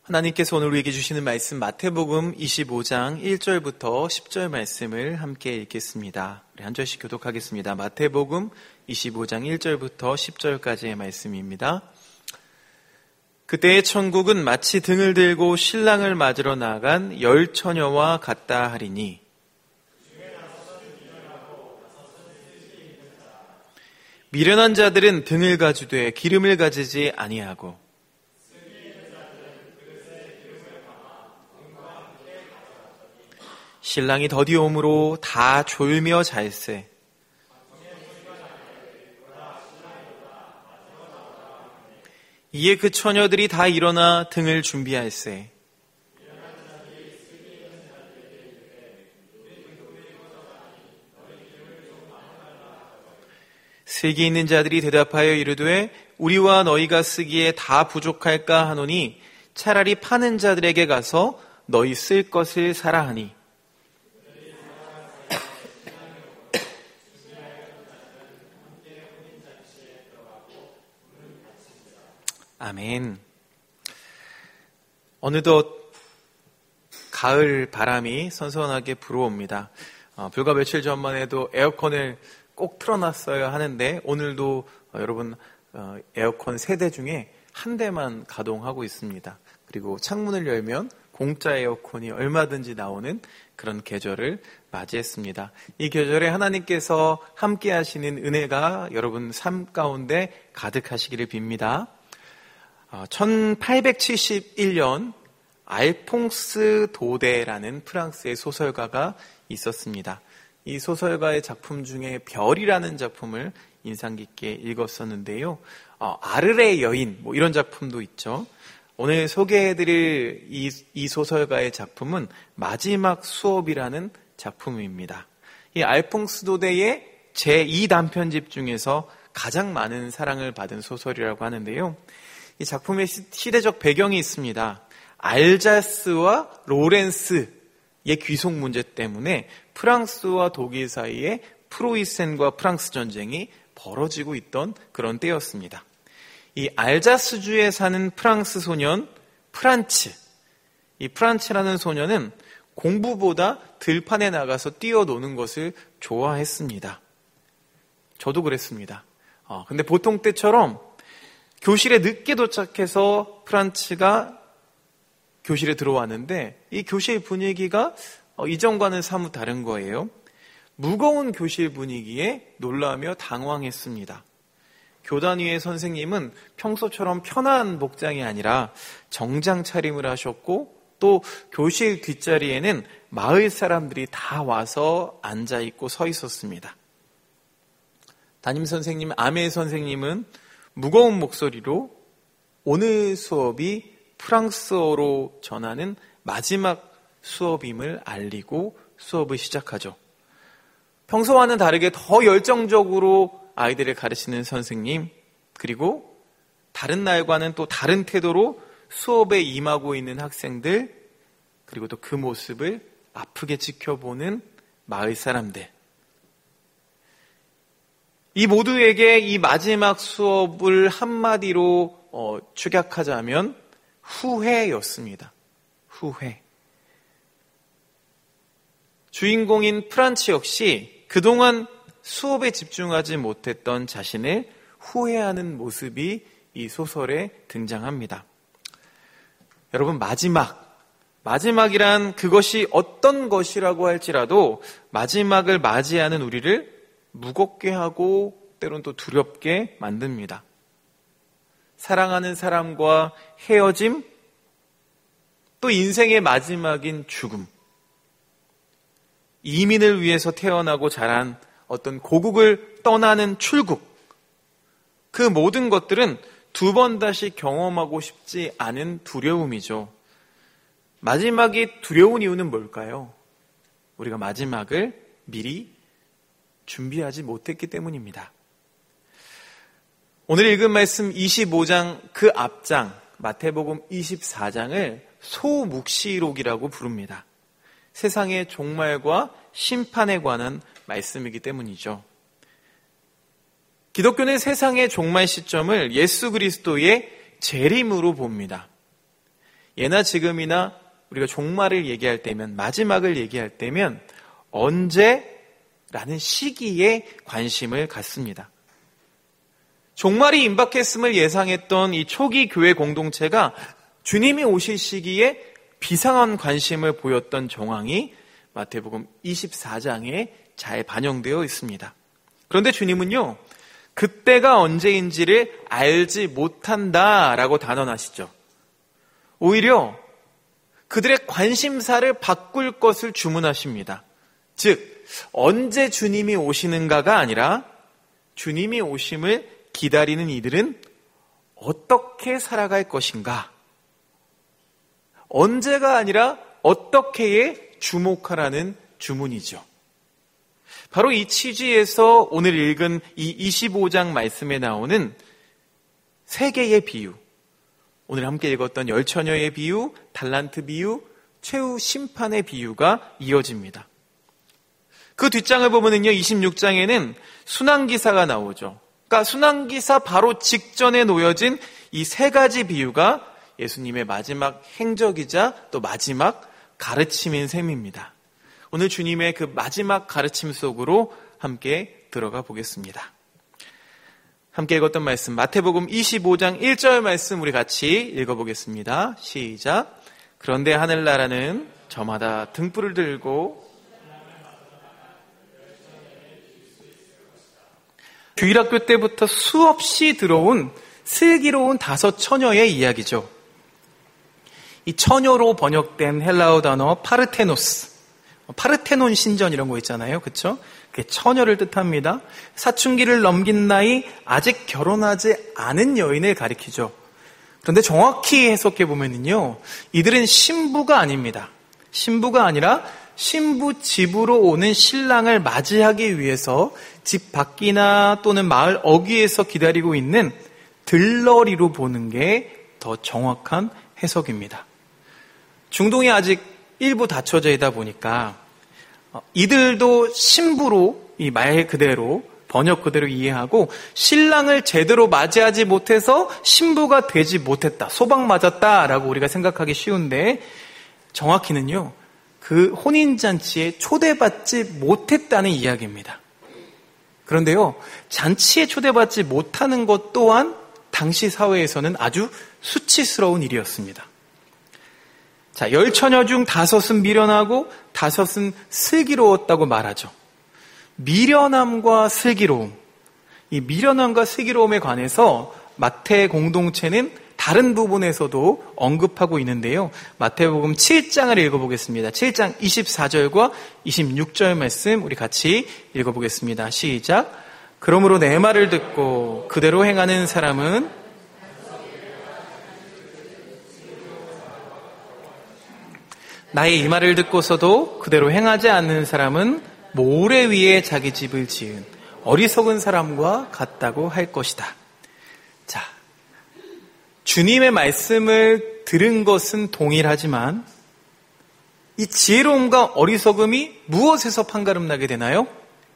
하나님께서 오늘 우리에게 주시는 말씀 마태복음 25장 1절부터 10절 말씀을 함께 읽겠습니다. 우리 한 절씩 교독하겠습니다. 마태복음 25장 1절부터 10절까지의 말씀입니다. 그때의 천국은 마치 등을 들고 신랑을 맞으러 나간 10처녀와 같다 하리니 미련한 자들은 등을 가지되 기름을 가지지 아니하고 신랑이 더디 오므로 다 졸며 잘세. 이에 그 처녀들이 다 일어나 등을 준비할세. 슬기 있는 자들이 대답하여 이르되 우리와 너희가 쓰기에 다 부족할까 하노니 차라리 파는 자들에게 가서 너희 쓸 것을 사라 하니 아멘. 어느덧 가을 바람이 선선하게 불어옵니다. 불과 며칠 전만 해도 에어컨을 꼭 틀어놨어야 하는데 오늘도 여러분 에어컨 3대 중에 한 대만 가동하고 있습니다. 그리고 창문을 열면 공짜 에어컨이 얼마든지 나오는 그런 계절을 맞이했습니다. 이 계절에 하나님께서 함께 하시는 은혜가 여러분 삶 가운데 가득하시기를 빕니다. 1871년 알퐁스 도데라는 프랑스의 소설가가 있었습니다. 이 소설가의 작품 중에 별이라는 작품을 인상 깊게 읽었었는데요. 아르레 여인 이런 작품도 있죠. 오늘 소개해드릴 이 소설가의 작품은 마지막 수업이라는 작품입니다. 이 알퐁스 도데의 제2단편집 중에서 가장 많은 사랑을 받은 소설이라고 하는데요. 이 작품의 시대적 배경이 있습니다. 알자스와 로렌스의 귀속 문제 때문에 프랑스와 독일 사이에 프로이센과 프랑스 전쟁이 벌어지고 있던 그런 때였습니다. 이 알자스주에 사는 프랑스 소년 프란츠, 이 프란츠라는 소년은 공부보다 들판에 나가서 뛰어노는 것을 좋아했습니다. 저도 그랬습니다. 근데 보통 때처럼 교실에 늦게 도착해서 프란츠가 교실에 들어왔는데 이 교실 분위기가 이전과는 사뭇 다른 거예요. 무거운 교실 분위기에 놀라며 당황했습니다. 교단 위의 선생님은 평소처럼 편한 복장이 아니라 정장 차림을 하셨고 또 교실 뒷자리에는 마을 사람들이 다 와서 앉아있고 서 있었습니다. 담임 선생님, 아메 선생님은 무거운 목소리로 오늘 수업이 프랑스어로 전하는 마지막 수업임을 알리고 수업을 시작하죠. 평소와는 다르게 더 열정적으로 아이들을 가르치는 선생님, 그리고 다른 날과는 또 다른 태도로 수업에 임하고 있는 학생들, 그리고 또 그 모습을 아프게 지켜보는 마을 사람들. 이 모두에게 이 마지막 수업을 한마디로 축약하자면 후회였습니다. 후회. 주인공인 프란츠 역시 그동안 수업에 집중하지 못했던 자신을 후회하는 모습이 이 소설에 등장합니다. 여러분, 마지막이란 그것이 어떤 것이라고 할지라도 마지막을 맞이하는 우리를 무겁게 하고 때론 또 두렵게 만듭니다. 사랑하는 사람과 헤어짐, 또 인생의 마지막인 죽음, 이민을 위해서 태어나고 자란 어떤 고국을 떠나는 출국, 그 모든 것들은 두 번 다시 경험하고 싶지 않은 두려움이죠. 마지막이 두려운 이유는 뭘까요? 우리가 마지막을 미리 준비하지 못했기 때문입니다. 오늘 읽은 말씀 25장 그 앞장 마태복음 24장을 소묵시록이라고 부릅니다. 세상의 종말과 심판에 관한 말씀이기 때문이죠. 기독교는 세상의 종말 시점을 예수 그리스도의 재림으로 봅니다. 예나 지금이나 우리가 종말을 얘기할 때면, 마지막을 얘기할 때면 언제라는 시기에 관심을 갖습니다. 종말이 임박했음을 예상했던 이 초기 교회 공동체가 주님이 오실 시기에 비상한 관심을 보였던 정황이 마태복음 24장에 잘 반영되어 있습니다. 그런데 주님은요, 그때가 언제인지를 알지 못한다라고 단언하시죠. 오히려 그들의 관심사를 바꿀 것을 주문하십니다. 즉, 언제 주님이 오시는가가 아니라 주님이 오심을 기다리는 이들은 어떻게 살아갈 것인가? 언제가 아니라 어떻게에 주목하라는 주문이죠. 바로 이 취지에서 오늘 읽은 이 25장 말씀에 나오는 세 개의 비유, 오늘 함께 읽었던 열처녀의 비유, 달란트 비유, 최후 심판의 비유가 이어집니다. 그 뒷장을 보면은요, 26장에는 순환기사가 나오죠. 그러니까 순환기사 바로 직전에 놓여진 이 세 가지 비유가 예수님의 마지막 행적이자 또 마지막 가르침인 셈입니다. 오늘 주님의 그 마지막 가르침 속으로 함께 들어가 보겠습니다. 함께 읽었던 말씀, 마태복음 25장 1절 말씀 우리 같이 읽어보겠습니다. 시작. 그런데 하늘나라는 저마다 등불을 들고 주일학교 때부터 수없이 들어온 슬기로운 5 처녀의 이야기죠. 이 처녀로 번역된 헬라어 단어 파르테노스, 파르테논 신전 이런 거 있잖아요. 그렇죠? 그게 처녀를 뜻합니다. 사춘기를 넘긴 나이, 아직 결혼하지 않은 여인을 가리키죠. 그런데 정확히 해석해 보면요, 이들은 신부가 아닙니다. 신부가 아니라 신부 집으로 오는 신랑을 맞이하기 위해서 집 밖이나 또는 마을 어귀에서 기다리고 있는 들러리로 보는 게 더 정확한 해석입니다. 중동이 아직 일부 닫혀져 있다 보니까 이들도 신부로 이 말 그대로 번역 그대로 이해하고 신랑을 제대로 맞이하지 못해서 신부가 되지 못했다, 소방 맞았다라고 우리가 생각하기 쉬운데 정확히는요, 그 혼인잔치에 초대받지 못했다는 이야기입니다. 그런데요, 잔치에 초대받지 못하는 것 또한 당시 사회에서는 아주 수치스러운 일이었습니다. 자, 10처녀 중 5은 미련하고 5은 슬기로웠다고 말하죠. 미련함과 슬기로움, 이 미련함과 슬기로움에 관해서 마태 공동체는 다른 부분에서도 언급하고 있는데요. 마태복음 7장을 읽어보겠습니다. 7장 24절과 26절 말씀 우리 같이 읽어보겠습니다. 시작. 그러므로 내 말을 듣고 그대로 행하는 사람은 나의 이 말을 듣고서도 그대로 행하지 않는 사람은 모래 위에 자기 집을 지은 어리석은 사람과 같다고 할 것이다. 자, 주님의 말씀을 들은 것은 동일하지만 이 지혜로움과 어리석음이 무엇에서 판가름 나게 되나요?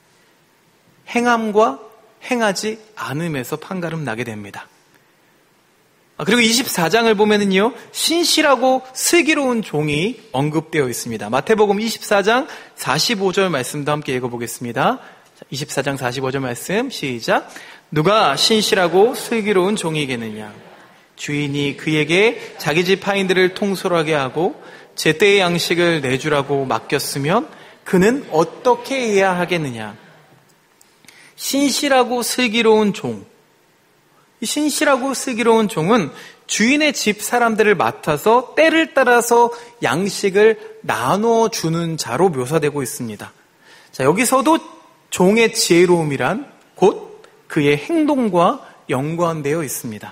행함과 행하지 않음에서 판가름 나게 됩니다. 그리고 24장을 보면은요, 신실하고 슬기로운 종이 언급되어 있습니다. 마태복음 24장 45절 말씀도 함께 읽어보겠습니다. 24장 45절 말씀 시작. 누가 신실하고 슬기로운 종이겠느냐? 주인이 그에게 자기 집 하인들을 통솔하게 하고 제때의 양식을 내주라고 맡겼으면 그는 어떻게 해야 하겠느냐? 신실하고 슬기로운 종. 이 신실하고 슬기로운 종은 주인의 집 사람들을 맡아서 때를 따라서 양식을 나눠주는 자로 묘사되고 있습니다. 자, 여기서도 종의 지혜로움이란 곧 그의 행동과 연관되어 있습니다.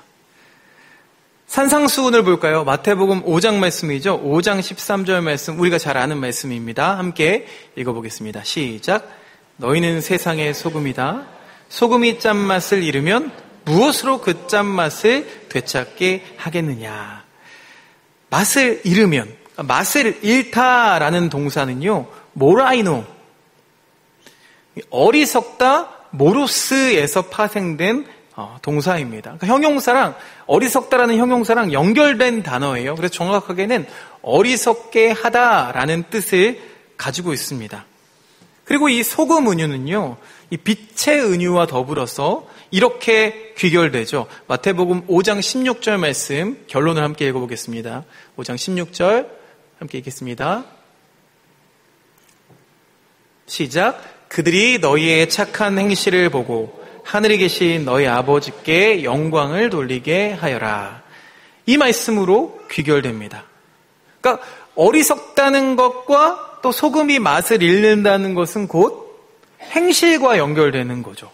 산상수훈을 볼까요? 마태복음 5장 말씀이죠. 5장 13절 말씀, 우리가 잘 아는 말씀입니다. 함께 읽어보겠습니다. 시작. 너희는 세상의 소금이다. 소금이 짠맛을 잃으면 무엇으로 그 짠맛을 되찾게 하겠느냐. 맛을 잃으면, 맛을 잃다라는 동사는요, 모라이노, 어리석다, 모로스에서 파생된 동사입니다. 그러니까 형용사랑 어리석다라는 형용사랑 연결된 단어예요. 그래서 정확하게는 어리석게 하다라는 뜻을 가지고 있습니다. 그리고 이 소금 은유는요, 이 빛의 은유와 더불어서 이렇게 귀결되죠. 마태복음 5장 16절 말씀 결론을 함께 읽어보겠습니다. 5장 16절 함께 읽겠습니다. 시작. 그들이 너희의 착한 행실을 보고 하늘에 계신 너희 아버지께 영광을 돌리게 하여라. 이 말씀으로 귀결됩니다. 그러니까 어리석다는 것과 또 소금이 맛을 잃는다는 것은 곧 행실과 연결되는 거죠.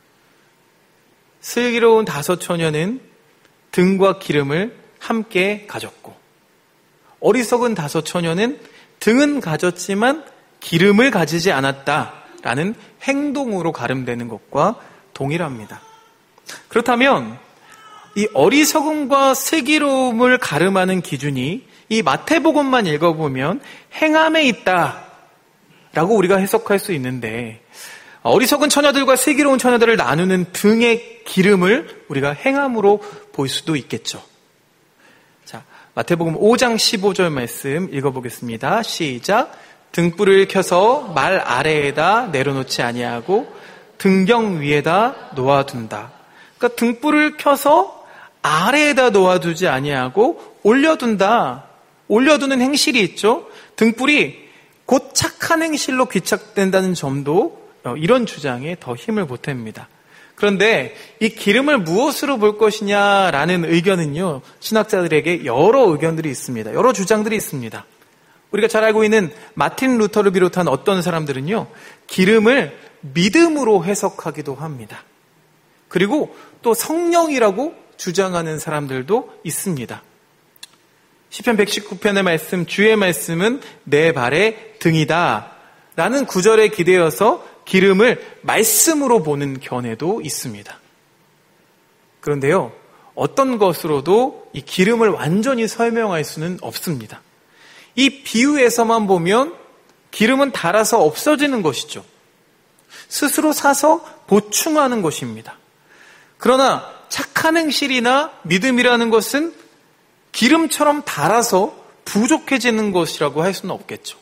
슬기로운 5 처녀는 등과 기름을 함께 가졌고, 어리석은 5 처녀는 등은 가졌지만 기름을 가지지 않았다라는 행동으로 가름되는 것과 동일합니다. 그렇다면 이 어리석음과 슬기로움을 가름하는 기준이 이 마태복음만 읽어보면 행함에 있다라고 우리가 해석할 수 있는데, 어리석은 처녀들과 슬기로운 처녀들을 나누는 등의 기름을 우리가 행함으로 볼 수도 있겠죠. 자, 마태복음 5장 15절 말씀 읽어보겠습니다. 시작. 등불을 켜서 말 아래에다 내려놓지 아니하고 등경 위에다 놓아둔다. 그러니까 등불을 켜서 아래에다 놓아두지 아니하고 올려둔다. 올려두는 행실이 있죠. 등불이 곧 착한 행실로 귀착된다는 점도 이런 주장에 더 힘을 보탭니다. 그런데 이 기름을 무엇으로 볼 것이냐라는 의견은요, 신학자들에게 여러 의견들이 있습니다. 여러 주장들이 있습니다. 우리가 잘 알고 있는 마틴 루터를 비롯한 어떤 사람들은요, 기름을 믿음으로 해석하기도 합니다. 그리고 또 성령이라고 주장하는 사람들도 있습니다. 시편 119편의 말씀, 주의 말씀은 내 발의 등이다 라는 구절에 기대어서 기름을 말씀으로 보는 견해도 있습니다. 그런데요, 어떤 것으로도 이 기름을 완전히 설명할 수는 없습니다. 이 비유에서만 보면 기름은 닳아서 없어지는 것이죠. 스스로 사서 보충하는 것입니다. 그러나 착한 행실이나 믿음이라는 것은 기름처럼 닳아서 부족해지는 것이라고 할 수는 없겠죠.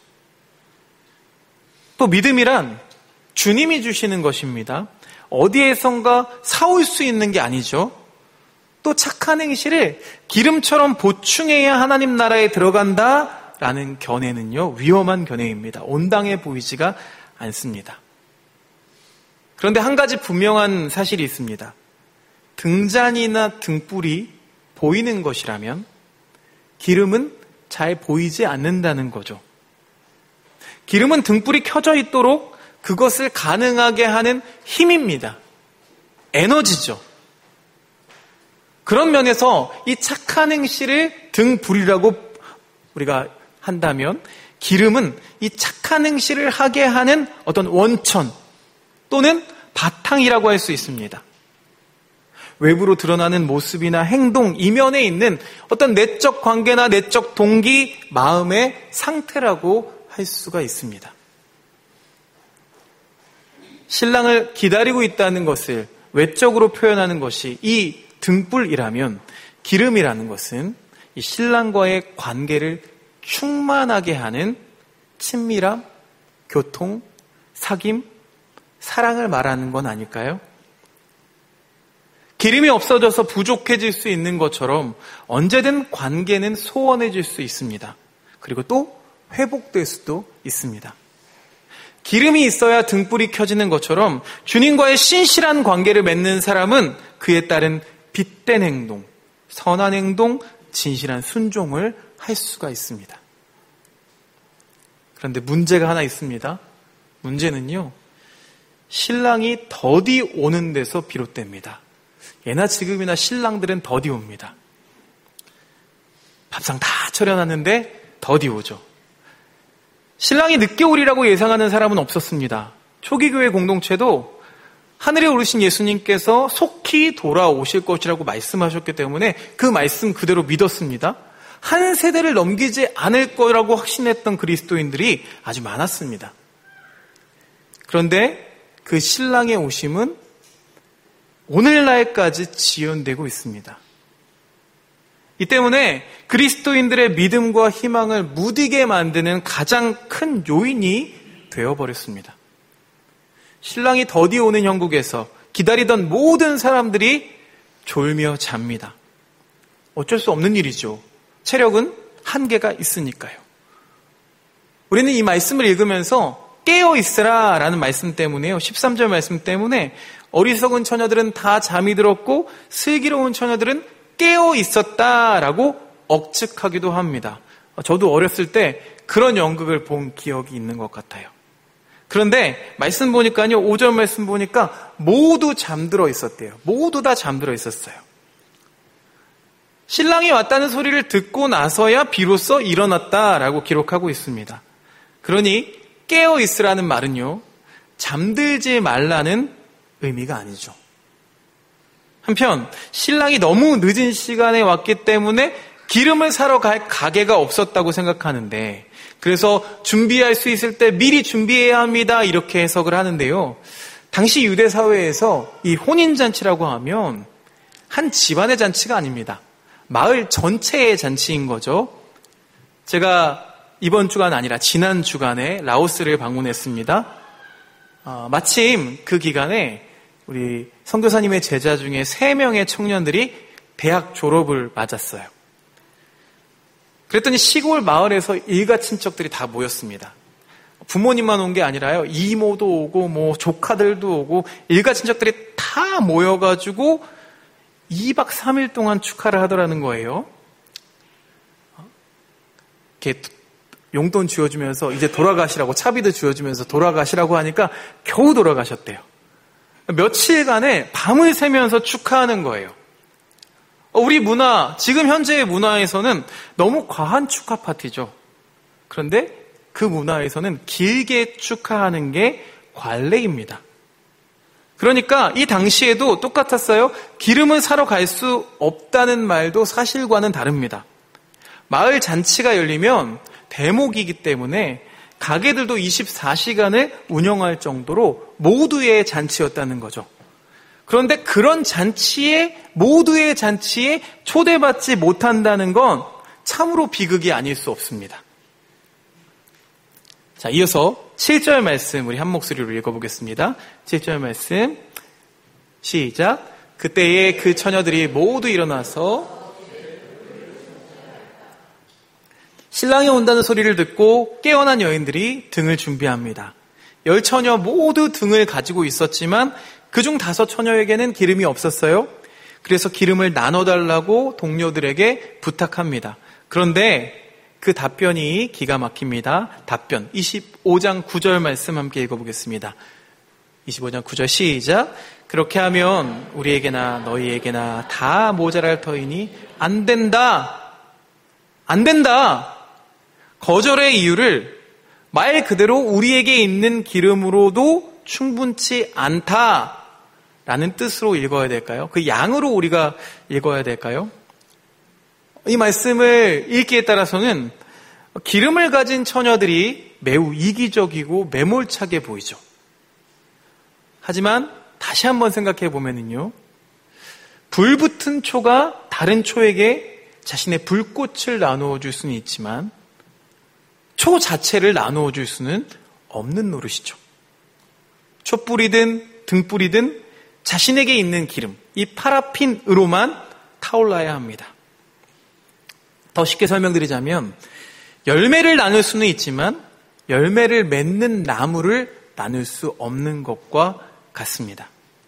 또 믿음이란 주님이 주시는 것입니다. 어디에선가 사올 수 있는 게 아니죠. 또 착한 행실을 기름처럼 보충해야 하나님 나라에 들어간다라는 견해는요, 위험한 견해입니다. 온당해 보이지가 않습니다. 그런데 한 가지 분명한 사실이 있습니다. 등잔이나 등불이 보이는 것이라면 기름은 잘 보이지 않는다는 거죠. 기름은 등불이 켜져 있도록 그것을 가능하게 하는 힘입니다. 에너지죠. 그런 면에서 이 착한 행실을 등불이라고 우리가 한다면 기름은 이 착한 행실을 하게 하는 어떤 원천 또는 바탕이라고 할 수 있습니다. 외부로 드러나는 모습이나 행동, 이면에 있는 어떤 내적 관계나 내적 동기, 마음의 상태라고 할 수가 있습니다. 신랑을 기다리고 있다는 것을 외적으로 표현하는 것이 이 등불이라면 기름이라는 것은 이 신랑과의 관계를 충만하게 하는 친밀함, 교통, 사귐, 사랑을 말하는 건 아닐까요? 기름이 없어져서 부족해질 수 있는 것처럼 언제든 관계는 소원해질 수 있습니다. 그리고 또 회복될 수도 있습니다. 기름이 있어야 등불이 켜지는 것처럼 주님과의 신실한 관계를 맺는 사람은 그에 따른 빛된 행동, 선한 행동, 진실한 순종을 할 수가 있습니다. 그런데 문제가 하나 있습니다. 문제는요, 신랑이 더디 오는 데서 비롯됩니다. 예나 지금이나 신랑들은 더디 옵니다. 밥상 다 차려놨는데 더디 오죠. 신랑이 늦게 오리라고 예상하는 사람은 없었습니다. 초기 교회 공동체도 하늘에 오르신 예수님께서 속히 돌아오실 것이라고 말씀하셨기 때문에 그 말씀 그대로 믿었습니다. 한 세대를 넘기지 않을 거라고 확신했던 그리스도인들이 아주 많았습니다. 그런데 그 신랑의 오심은 오늘날까지 지연되고 있습니다. 이 때문에 그리스도인들의 믿음과 희망을 무디게 만드는 가장 큰 요인이 되어버렸습니다. 신랑이 더디 오는 형국에서 기다리던 모든 사람들이 졸며 잡니다. 어쩔 수 없는 일이죠. 체력은 한계가 있으니까요. 우리는 이 말씀을 읽으면서 깨어 있으라 라는 말씀 때문에요. 13절 말씀 때문에 어리석은 처녀들은 다 잠이 들었고 슬기로운 처녀들은 깨어 있었다라고 억측하기도 합니다. 저도 어렸을 때 그런 연극을 본 기억이 있는 것 같아요. 그런데 말씀 보니까요, 5절 말씀 보니까 모두 잠들어 있었대요. 모두 다 잠들어 있었어요. 신랑이 왔다는 소리를 듣고 나서야 비로소 일어났다라고 기록하고 있습니다. 그러니 깨어 있으라는 말은요, 잠들지 말라는 의미가 아니죠. 한편 신랑이 너무 늦은 시간에 왔기 때문에 기름을 사러 갈 가게가 없었다고 생각하는데, 그래서 준비할 수 있을 때 미리 준비해야 합니다 이렇게 해석을 하는데요, 당시 유대 사회에서 이 혼인잔치라고 하면 한 집안의 잔치가 아닙니다. 마을 전체의 잔치인 거죠. 제가 이번 주간 아니라 지난 주간에 라오스를 방문했습니다. 마침 그 기간에 우리 선교사님의 제자 중에 3명의 청년들이 대학 졸업을 맞았어요. 그랬더니 시골 마을에서 일가 친척들이 다 모였습니다. 부모님만 온 게 아니라요, 이모도 오고 뭐 조카들도 오고 일가 친척들이 다 모여가지고 2박 3일 동안 축하를 하더라는 거예요. 이렇게 용돈 쥐어주면서 이제 돌아가시라고, 차비도 쥐어주면서 돌아가시라고 하니까 겨우 돌아가셨대요. 며칠간에 밤을 새면서 축하하는 거예요. 우리 문화, 지금 현재의 문화에서는 너무 과한 축하 파티죠. 그런데 그 문화에서는 길게 축하하는 게 관례입니다. 그러니까 이 당시에도 똑같았어요. 기름을 사러 갈 수 없다는 말도 사실과는 다릅니다. 마을 잔치가 열리면 대목이기 때문에 가게들도 24시간을 운영할 정도로 모두의 잔치였다는 거죠. 그런데 그런 잔치에, 모두의 잔치에 초대받지 못한다는 건 참으로 비극이 아닐 수 없습니다. 자, 이어서 7절 말씀 우리 한 목소리로 읽어보겠습니다. 7절 말씀 시작. 그때에 그 처녀들이 모두 일어나서 신랑이 온다는 소리를 듣고 깨어난 여인들이 등을 준비합니다. 10처녀 모두 등을 가지고 있었지만 그중 5처녀에게는 기름이 없었어요. 그래서 기름을 나눠달라고 동료들에게 부탁합니다. 그런데 그 답변이 기가 막힙니다. 답변 25장 9절 말씀 함께 읽어보겠습니다. 25장 9절 시작. 그렇게 하면 우리에게나 너희에게나 다 모자랄 터이니 안 된다. 안 된다. 거절의 이유를 말 그대로 우리에게 있는 기름으로도 충분치 않다라는 뜻으로 읽어야 될까요? 그 양으로 우리가 읽어야 될까요? 이 말씀을 읽기에 따라서는 기름을 가진 처녀들이 매우 이기적이고 매몰차게 보이죠. 하지만 다시 한번 생각해 보면요, 불붙은 초가 다른 초에게 자신의 불꽃을 나누어 줄 수는 있지만 초 자체를 나누어 줄 수는 없는 노릇이죠. 촛불이든 등불이든 자신에게 있는 기름, 이 파라핀으로만 타올라야 합니다. 더 쉽게 설명드리자면 열매를 나눌 수는 있지만 열매를 맺는 나무를 나눌 수 없는 것과 같습니다.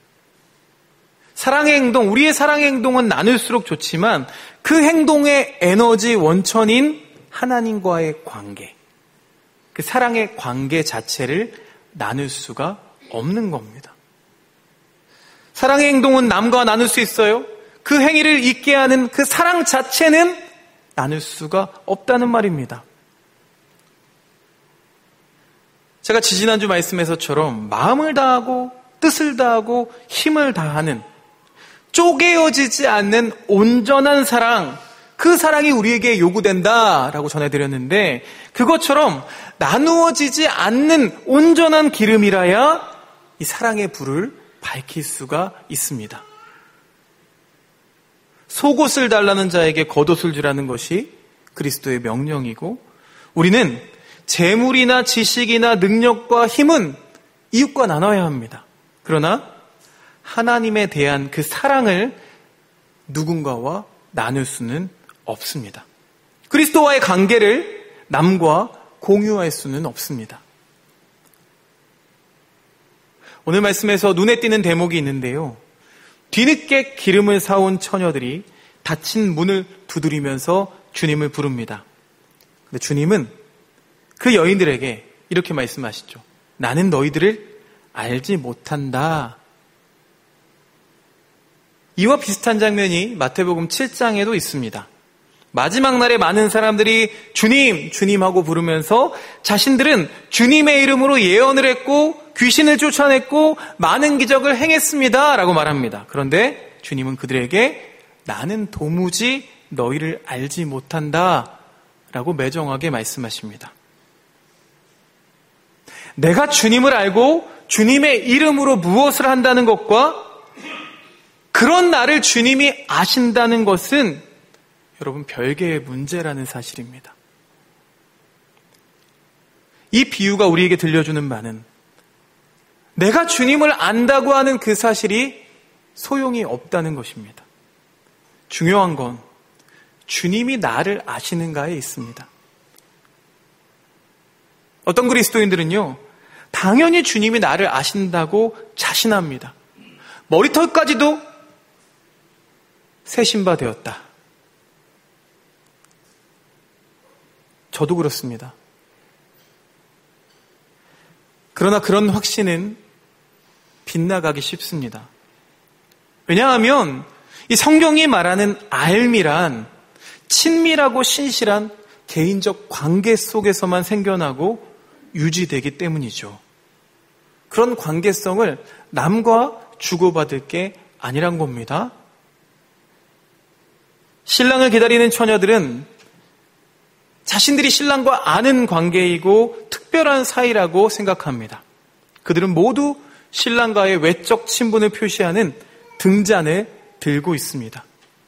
사랑의 행동, 우리의 사랑의 행동은 나눌수록 좋지만 그 행동의 에너지 원천인 하나님과의 관계, 그 사랑의 관계 자체를 나눌 수가 없는 겁니다. 사랑의 행동은 남과 나눌 수 있어요. 그 행위를 있게 하는 그 사랑 자체는 나눌 수가 없다는 말입니다. 제가 지지난주 말씀에서처럼 마음을 다하고 뜻을 다하고 힘을 다하는 쪼개어지지 않는 온전한 사랑, 그 사랑이 우리에게 요구된다라고 전해드렸는데, 그것처럼 나누어지지 않는 온전한 기름이라야 이 사랑의 불을 밝힐 수가 있습니다. 속옷을 달라는 자에게 겉옷을 주라는 것이 그리스도의 명령이고, 우리는 재물이나 지식이나 능력과 힘은 이웃과 나눠야 합니다. 그러나 하나님에 대한 그 사랑을 누군가와 나눌 수는 없습니다. 그리스도와의 관계를 남과 공유할 수는 없습니다. 오늘 말씀에서 눈에 띄는 대목이 있는데요. 뒤늦게 기름을 사온 처녀들이 닫힌 문을 두드리면서 주님을 부릅니다. 근데 주님은 그 여인들에게 이렇게 말씀하시죠. 나는 너희들을 알지 못한다. 이와 비슷한 장면이 마태복음 7장에도 있습니다. 마지막 날에 많은 사람들이 주님, 주님 하고 부르면서 자신들은 주님의 이름으로 예언을 했고 귀신을 쫓아냈고 많은 기적을 행했습니다 라고 말합니다. 그런데 주님은 그들에게 나는 도무지 너희를 알지 못한다 라고 매정하게 말씀하십니다. 내가 주님을 알고 주님의 이름으로 무엇을 한다는 것과 그런 나를 주님이 아신다는 것은 여러분 별개의 문제라는 사실입니다. 이 비유가 우리에게 들려주는 바는 내가 주님을 안다고 하는 그 사실이 소용이 없다는 것입니다. 중요한 건 주님이 나를 아시는가에 있습니다. 어떤 그리스도인들은요, 당연히 주님이 나를 아신다고 자신합니다. 머리털까지도 새 신바 되었다. 저도 그렇습니다. 그러나 그런 확신은 빗나가기 쉽습니다. 왜냐하면 이 성경이 말하는 알미란 친밀하고 신실한 개인적 관계 속에서만 생겨나고 유지되기 때문이죠. 그런 관계성을 남과 주고받을 게 아니란 겁니다. 신랑을 기다리는 처녀들은 자신들이 신랑과 아는 관계이고 특별한 사이라고 생각합니다. 그들은 모두 신랑과의 외적 친분을 표시하는 등잔을 들고 있습니다.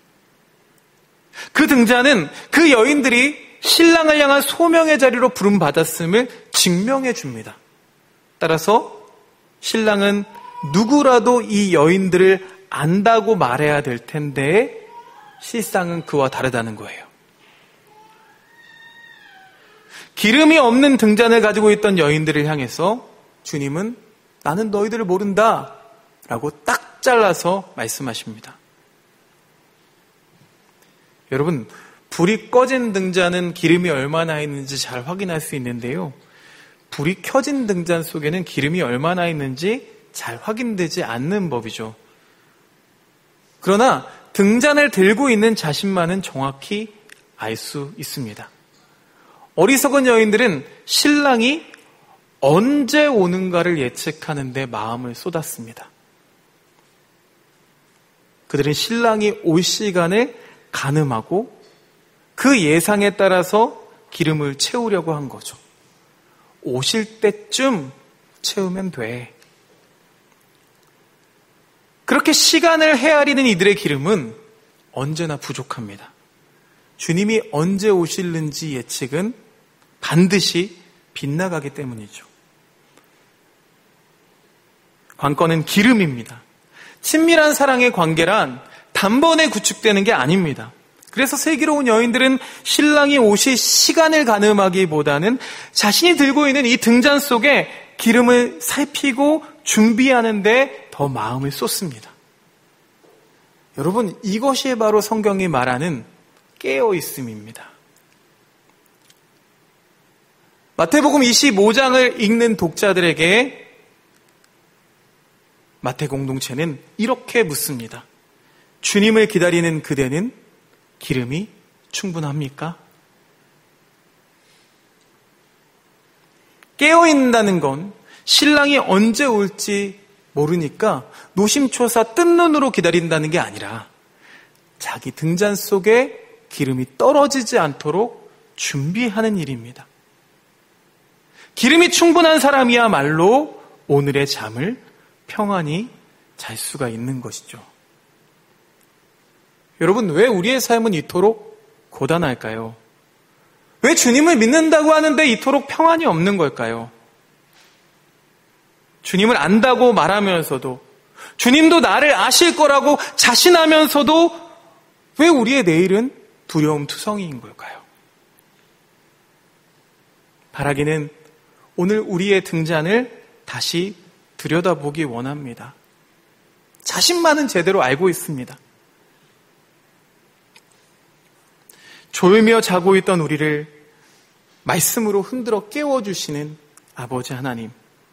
그 등잔은 그 여인들이 신랑을 향한 소명의 자리로 부름받았음을 증명해 줍니다. 따라서 신랑은 누구라도 이 여인들을 안다고 말해야 될 텐데 실상은 그와 다르다는 거예요. 기름이 없는 등잔을 가지고 있던 여인들을 향해서 주님은 나는 너희들을 모른다 라고 딱 잘라서 말씀하십니다. 여러분, 불이 꺼진 등잔은 기름이 얼마나 있는지 잘 확인할 수 있는데요. 불이 켜진 등잔 속에는 기름이 얼마나 있는지 잘 확인되지 않는 법이죠. 그러나 등잔을 들고 있는 자신만은 정확히 알 수 있습니다. 어리석은 여인들은 신랑이 언제 오는가를 예측하는 데 마음을 쏟았습니다. 그들은 신랑이 올 시간을 가늠하고 그 예상에 따라서 기름을 채우려고 한 거죠. 오실 때쯤 채우면 돼. 그렇게 시간을 헤아리는 이들의 기름은 언제나 부족합니다. 주님이 언제 오실는지 예측은 반드시 빗나가기 때문이죠. 관건은 기름입니다. 친밀한 사랑의 관계란 단번에 구축되는 게 아닙니다. 그래서 슬기로운 여인들은 신랑이 오실 시간을 가늠하기보다는 자신이 들고 있는 이 등잔 속에 기름을 살피고 준비하는 데 더 마음을 쏟습니다. 여러분, 이것이 바로 성경이 말하는 깨어있음입니다. 마태복음 25장을 읽는 독자들에게 마태 공동체는 이렇게 묻습니다. 주님을 기다리는 그대는 기름이 충분합니까? 깨어있는다는 건 신랑이 언제 올지 모르니까 노심초사 뜬 눈으로 기다린다는 게 아니라 자기 등잔 속에 기름이 떨어지지 않도록 준비하는 일입니다. 기름이 충분한 사람이야말로 오늘의 잠을 평안히 잘 수가 있는 것이죠. 여러분, 왜 우리의 삶은 이토록 고단할까요? 왜 주님을 믿는다고 하는데 이토록 평안이 없는 걸까요? 주님을 안다고 말하면서도, 주님도 나를 아실 거라고 자신하면서도 왜 우리의 내일은 두려움투성이인 걸까요? 바라기는 오늘 우리의 등잔을 다시 들여다보기 원합니다. 자신만은 제대로 알고 있습니다. 졸며 자고 있던 우리를 말씀으로 흔들어 깨워주시는 아버지 하나님.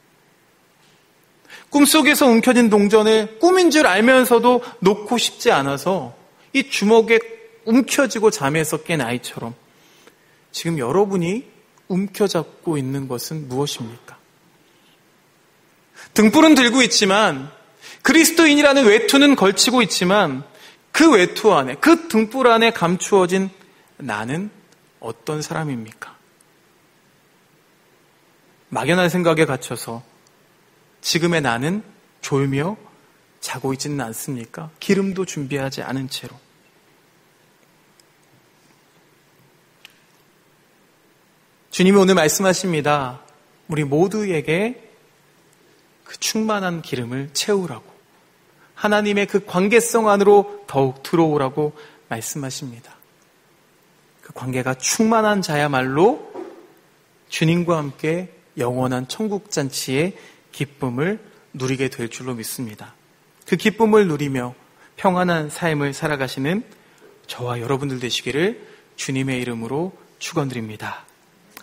꿈속에서 움켜진 동전을 꿈인 줄 알면서도 놓고 싶지 않아서 이 주먹에 움켜쥐고 잠에서 깬 아이처럼 지금 여러분이 움켜잡고 있는 것은 무엇입니까? 등불은 들고 있지만, 그리스도인이라는 외투는 걸치고 있지만, 그 외투 안에, 그 등불 안에 감추어진 나는 어떤 사람입니까? 막연한 생각에 갇혀서 지금의 나는 졸며 자고 있지는 않습니까? 기름도 준비하지 않은 채로. 주님이 오늘 말씀하십니다. 우리 모두에게 그 충만한 기름을 채우라고, 하나님의 그 관계성 안으로 더욱 들어오라고 말씀하십니다. 그 관계가 충만한 자야말로 주님과 함께 영원한 천국잔치의 기쁨을 누리게 될 줄로 믿습니다. 그 기쁨을 누리며 평안한 삶을 살아가시는 저와 여러분들 되시기를 주님의 이름으로 축원드립니다.